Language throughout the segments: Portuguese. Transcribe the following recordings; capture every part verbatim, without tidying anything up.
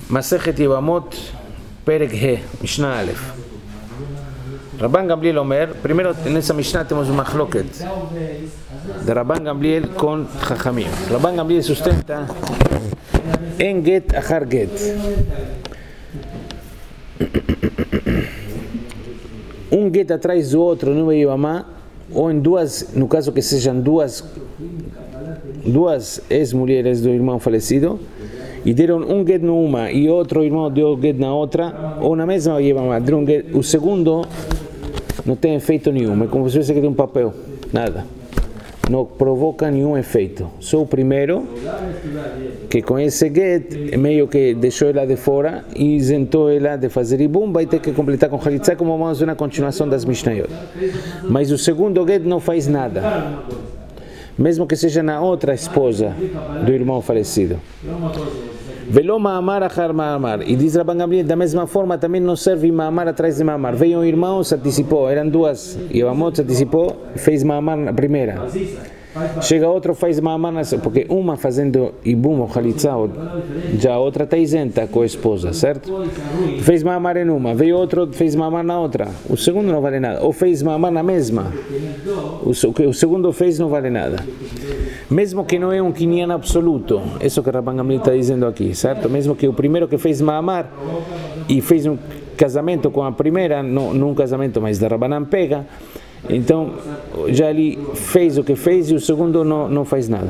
Masechet Yevamot, Perek He, Mishnah Aleph. Rabban Gamliel Omer, primero en esa Mishnah tenemos un machloket de Rabban Gamliel con Jajamim. Rabban Gamliel sustenta en get achar get. Um get atrás do outro no Yevamá, ou em duas, no caso que sejam duas duas ex-mulheres do irmão falecido, e deram um get numa e outro irmão deu get na outra, ou na mesma Yevamá, deram get, o segundo não tem efeito nenhum, é como se fosse que tem um papel, nada, não provoca nenhum efeito, só o primeiro, que com esse get, meio que deixou ela de fora e isentou ela de fazer ibum, vai ter que completar com Halitzá, como vamos ver na continuação das Mishnayot. Mas o segundo get não faz nada, mesmo que seja na outra esposa do irmão falecido. Velo ma'amar achar ma'amar. E diz Rabban Gamliel, da mesma forma também não serve ma'amar atrás de ma'amar. Veio um irmão, se antecipou, eram duas, e o Amot se antecipou, fez ma'amar na primeira. Chega outro, faz ma'amar na segunda, porque uma fazendo ibum ou halitzá, já a outra está isenta com a esposa, certo? Fez ma'amar em uma, veio outro, fez ma'amar na outra. O segundo não vale nada. Ou fez ma'amar na mesma. O que o segundo fez não vale nada. Mesmo que não é um kinyan absoluto, isso que Rabban Gamliel está dizendo aqui, certo? Mesmo que o primeiro que fez ma'amar e fez um casamento com a primeira, não, não um casamento, mas da Rabbanan pega, então já ele fez o que fez e o segundo não, não faz nada.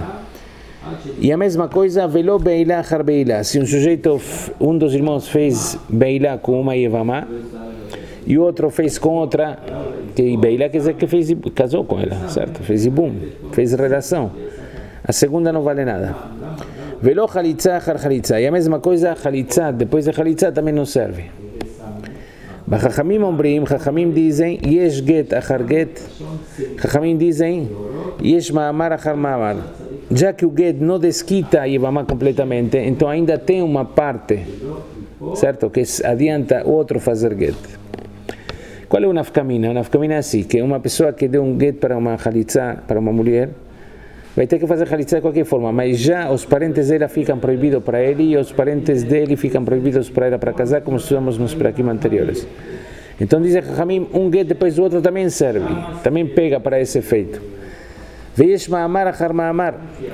E a mesma coisa, velo beilá achar beilá. Se um sujeito, um dos irmãos fez beilá com uma Yevamá e o outro fez com outra, que beilá quer dizer que fez, casou com ela, certo? Fez ibum, fez relação. A segunda não vale nada. Velo halitzá achar halitzá. E a mesma coisa, halitzá, depois de halitzá também não serve. Chachamim ombrim, Chachamim dizem, yesh get achar get. Chachamim dizem, yesh ma'amar achar ma'amar. Já que o get não desquita a Yevamá completamente, então ainda tem uma parte, certo? Que adianta o outro fazer get. Qual é o nafkamina? O nafkamina é assim, que uma pessoa que deu um get para uma halitzá, para uma mulher, vai ter que fazer halitzá de qualquer forma, mas já os parentes dela ficam proibidos para ele e os parentes dele ficam proibidos para ela para casar, como estudamos nos prakim anteriores. Então dizem Chachamim, um get depois do outro também serve, também pega para esse efeito. Veiesh ma'amar achar ma'amar.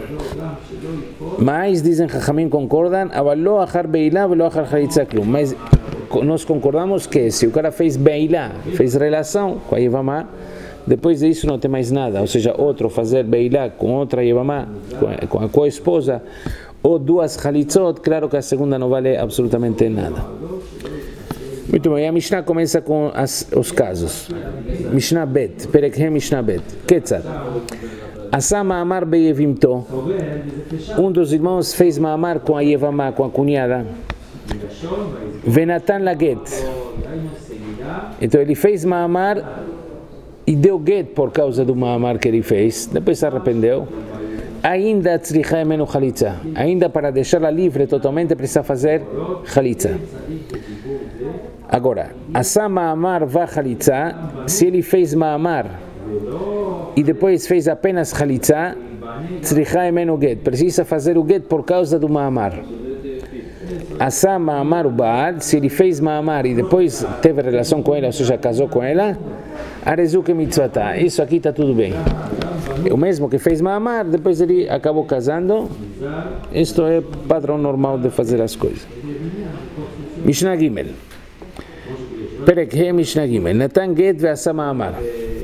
Mas dizem Chachamim, concordam, avalo achar beilá, velo achar halitzá klum. Mas nós concordamos que se o cara fez beilá, fez relação com a Yevamá, depois disso não tem mais nada, ou seja, outro fazer beilá com outra Yevamá, com a co-esposa, ou duas halitzot, claro que a segunda não vale absolutamente nada. Muito bem, a Mishnah começa com as, os casos. Mishnah Bet, Perek He Mishnah Bet. Ketzad. Asa ma'amar beyevimto. Um dos irmãos fez ma'amar com a Yevamá, com a cunhada. Venatan la get. Então ele fez ma'amar e deu get por causa do ma'amar que ele fez, depois se arrependeu, ainda tzricha emenu halitzá, ainda para deixá-la livre totalmente precisa fazer halitzá. Agora, asa ma'amar va halitzá, se ele fez ma'amar e depois fez apenas halitzá, tzricha emenu get, precisa fazer o get por causa do ma'amar. Asa ma'amar o baal, se ele fez ma'amar e depois teve relação com ela, ou seja, casou com ela, Arezuke mitzvata, isso aqui está tudo bem. O mesmo que fez ma'amar, depois ele acabou casando. Isto é padrão normal de fazer as coisas. Mishnah Gimel. Perek He Mishnah Gimel. Natan get ve'asa ma'amar.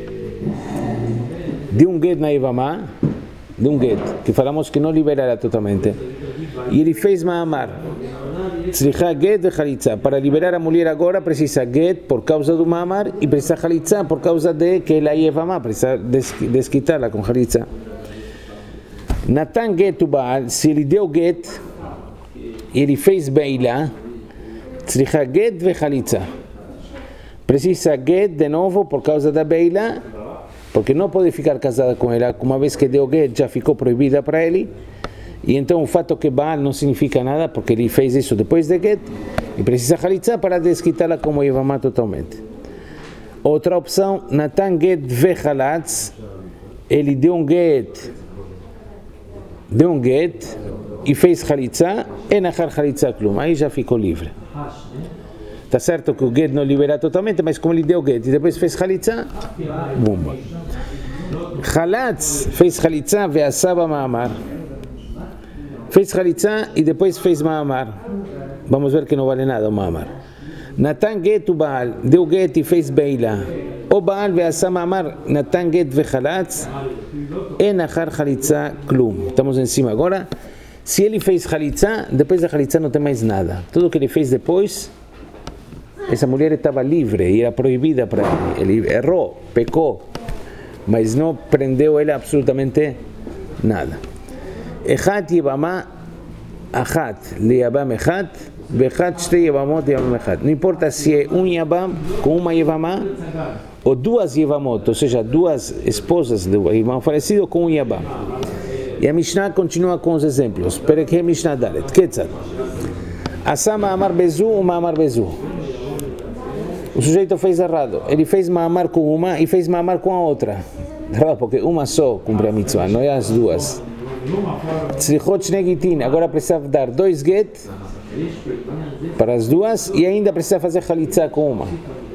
De um get na Yevamá, de um get, que falamos que não libera ela totalmente. E ele fez ma'amar. Tzricha get de halitzá. Para liberar a mulher agora precisa get por causa do ma'amar e precisa halitzá por causa de que ela é Yevamá, precisa desquitá-la com halitzá. Natan get o baal, se ele deu get, ele fez beilá, tzricha get de halitzá. Precisa get de novo por causa da beilá, porque não pode ficar casada com ela, uma vez que deu get já ficou proibida para ele. E então o fato que Baal não significa nada, porque ele fez isso depois de get, e precisa halitzá para desquitá-la como Yevamá totalmente. Outra opção, Natan get vechalatz, ele deu um get, deu um get, e fez Khalitza, en achar Khalitza klum. Aí já ficou livre. Tá certo que o get não libera totalmente, mas como ele deu get e depois fez Khalitza, bumba. Khalatz fez Khalitza ve'asaba ma'amar. Fez Khalitza e depois fez ma'amar. Vamos ver que não vale nada o ma'amar. Natan get o Baal, deu get e fez beila. O Baal ve'asa ma'amar, Natan get ve'chalatz, en achar Khalitza klum. Estamos em cima agora. Se ele fez Khalitza, depois da Khalitza não tem mais nada. Tudo que ele fez depois, essa mulher estava livre e era proibida para ele. Ele errou, pecou, mas não prendeu ele absolutamente nada. Echat yevamá, achat leyabam echat, bechat shte yevamot yevamam echat. Não importa se é um yabam com uma yevamá, ou duas yevamot, ou seja, duas esposas do irmão falecido com um yabam. E a Mishnah continua com os exemplos. Perek he Mishnah Dalet. Ketzad. Asa ma'amar bezu ou ma'amar bezu. O sujeito fez errado. Ele fez ma'amar com uma e fez ma'amar com a outra. Errado, porque uma só cumpre a mitzvah, não é as duas. Tzrichot shnei gitin. Agora precisa dar dois get para as duas e ainda precisa fazer chalitza com uma.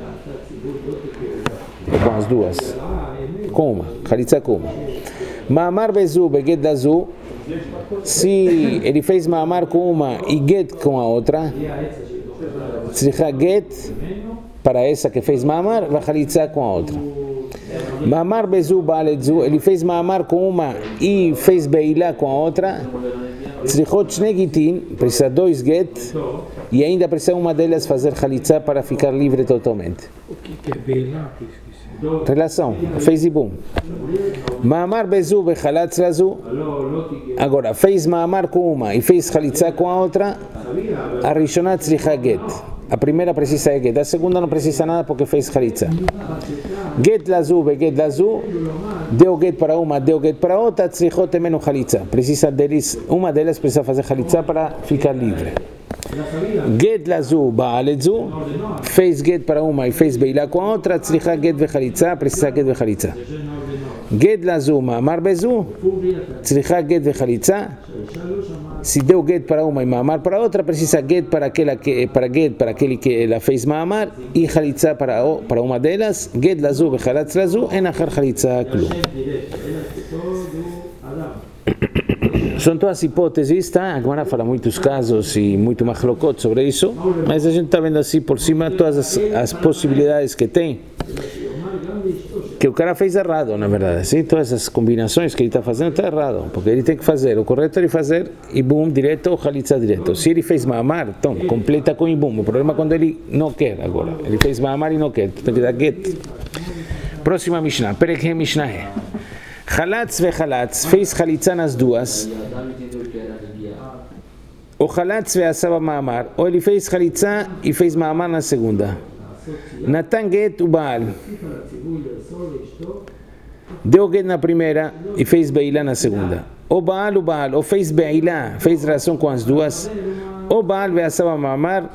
Com as duas. Com uma. Chalitza com uma. Ma'amar bezu beget dazu, se ele fez ma'amar com uma e get com a outra, tzricha get para essa que fez ma'amar, vai chalitza com a outra. Ma'amar bezu ba'aletzu, ele fez ma'amar com uma e fez beila com a outra, tzrichot shnei gitin, precisa dois get e ainda precisa uma delas fazer chalitza para ficar livre totalmente. O que é beila? Relação, fez e bum. Ma'amar bezu bechalatz lazu. Agora, fez ma'amar com uma e fez chalitza com a outra, a rishonat tzricha get. A primeira precisa de get, a segunda não precisa nada porque fez chalitza. Get lazu beget lazu, deu get para uma, deu get para outra, tzrichot emenu chalitza. Precisa deles, uma delas precisa fazer chalitza para ficar livre. Get lazu ba'aletzu, fez get para uma e fez beila com a outra, tzricha get vechalitza, precisa get vechalitza. Get lazu ma'amar bezu, tzricha get vechalitza, se deu get para uma e ma'amar para outra, precisa get para aquela que para get para aquele que ela fez ma'amar e chalitza para para uma delas, get lazu vechalatz lazu, en achar chalitza klum. São todas hipóteses, tá? A Gemara fala muitos casos e muito machlokot sobre isso, mas a gente está vendo assim por cima todas as, as possibilidades que tem. Que o cara fez errado, na verdade, assim, todas as combinações que ele está fazendo está errado, porque ele tem que fazer, o correto é ele fazer ibum direto ou chalitza direto. Se ele fez ma'amar, então completa com ibum. O problema é quando ele não quer agora. Ele fez ma'amar e não quer, tem que dar get. Próxima Mishnah, Perek he Mishnah he. Chalatz vechalatz, fez chalitza nas duas. O chalatz ve'asaba ma'amar, ou ele fez chalitza e fez ma'amar na segunda. Natan get o Baal, deu get na primeira e fez beila na segunda. O Baal, o Baal, ou fez beila, fez relação com as duas. O Baal ve'asaba ma'amar.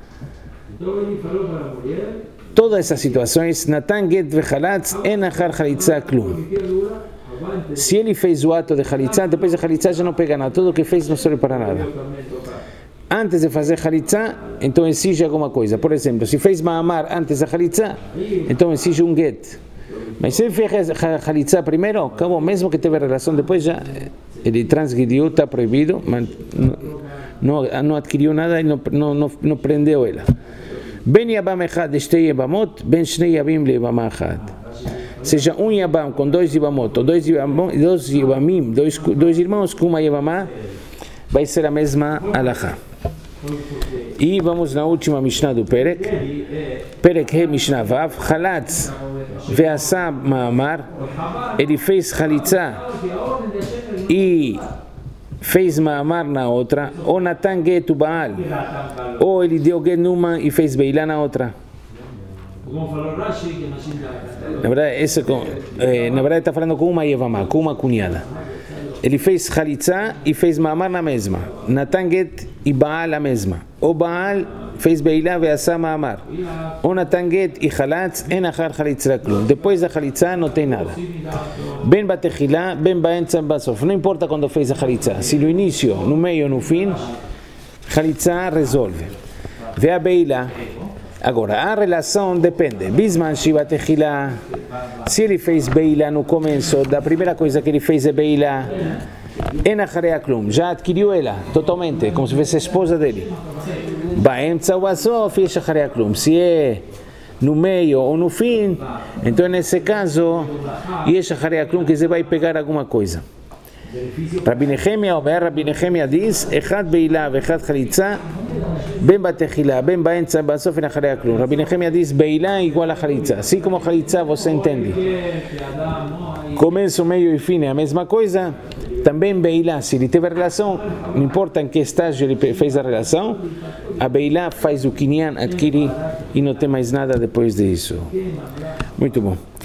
Todas essas situações, Natan get vechalatz, en achar chalitza klum. Se ele fez o ato de chalitza, depois de chalitza já não pega nada, tudo o que fez não serve para nada. Antes de fazer chalitza, então exige alguma coisa. Por exemplo, se fez ma'amar antes da chalitza, então exige um get. Mas se ele fez chalitza primeiro, acabou, mesmo que teve relação depois, já ele transgrediu, está proibido, mas não, não, não adquiriu nada e não, não, não, não prendeu ela. Ben yabam echad de shtei yabamot, ben shnei yabim le yabam echad. Seja um yabam com dois yabamot, ou dois yabamim, dois, yabamim, dois, dois irmãos com uma yabamá, vai ser a mesma halakha. E vamos na última Mishnah do Perek. Perek he Mishnah Vav. Chalatz ve'asa ma'amar. Ele fez chalitza e fez ma'amar na outra. Ou natan get o Baal. Ou ele deu get numa e fez beila na outra. Na verdade, esse, eh, na verdade está falando com uma yevamá, com uma cunhada. Ele fez chalitza e fez ma'amar na mesma. Natan get e Baal a mesma. O Baal fez beila ve'asa ma'amar. O natan get e chalatz en achar chalitza klum. Depois da chalitza não tem nada. Ben batechilá, ben baentzam basof. Não importa quando fez a chalitza, se no início, no meio ou no fim, chalitza resolve. Vê a beila. Agora, a relação depende. Bisman shiva techilá, se ele fez beila no começo, da primeira coisa que ele fez é beila, en acharei klum, já adquiriu ela totalmente, como se fosse a esposa dele. Baemtza basof, yesh acharei klum. Se é no meio ou no fim, então nesse caso, yesh acharei klum, que você vai pegar alguma coisa. Rabbi Nehemia, ou Rabbi Nehemia diz, echad beila vechad chalitza, ben batechilá, ben baentza basof en acharei klum. Rabbi Nehemia diz, beila igual a chalitza. Assim como chalitza você entende. Começo, meio e fim é a mesma coisa. Também beila, se ele teve relação, não importa em que estágio ele fez a relação, a beila faz o kinyan, adquire e não tem mais nada depois disso. Muito bom.